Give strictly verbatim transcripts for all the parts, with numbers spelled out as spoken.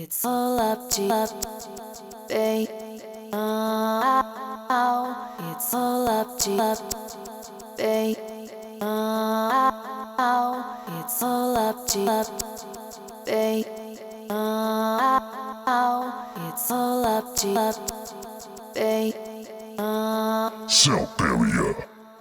It's all up to you, babe. Oh, it's all up to you, babe. Oh, it's all up to you, babe. Oh, it's all up to you, babe. Cell barrier.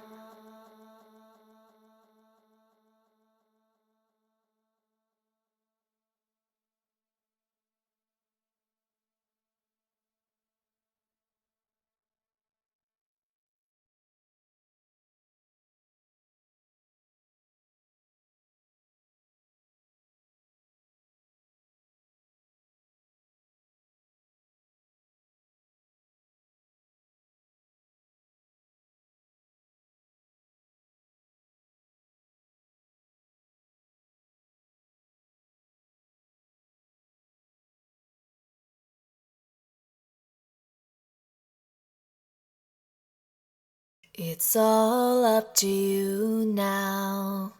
It's all up to you now.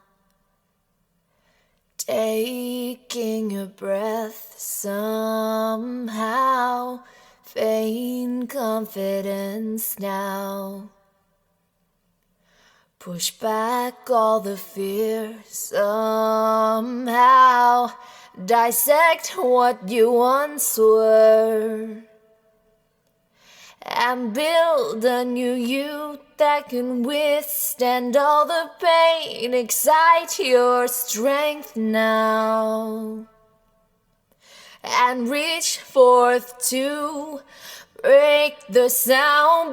Taking a breath somehow. Feign confidence now. Push back all the fear somehow. Dissect what you once were. And build a new you that can withstand all the pain. Excite your strength now. And reach forth to break the sound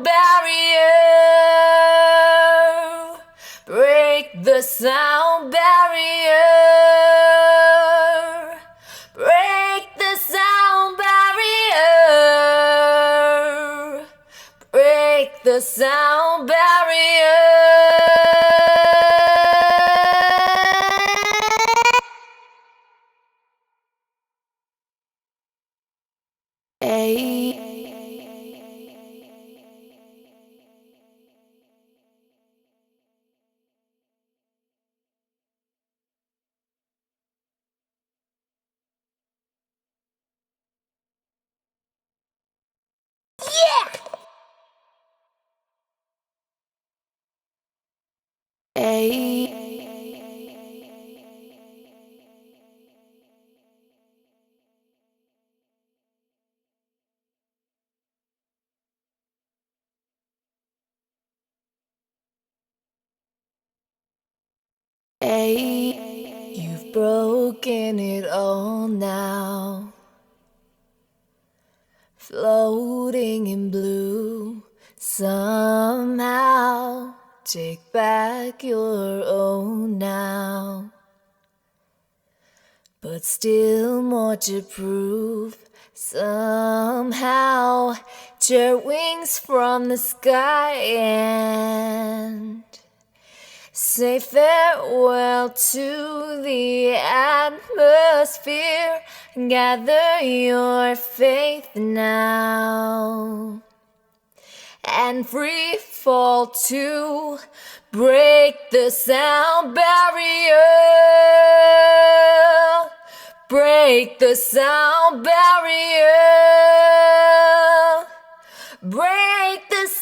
barrier. Break the sound barrier. Break the sound barrier. Break the sound barrier. Hey. Hey. Hey, you've broken it all now. Floating in blue somehow. Take back your own now. But still more to prove somehow. Tear wings from the sky and say farewell to the atmosphere. Gather your faith now and free fall to break the sound barrier. Break the sound barrier. Break the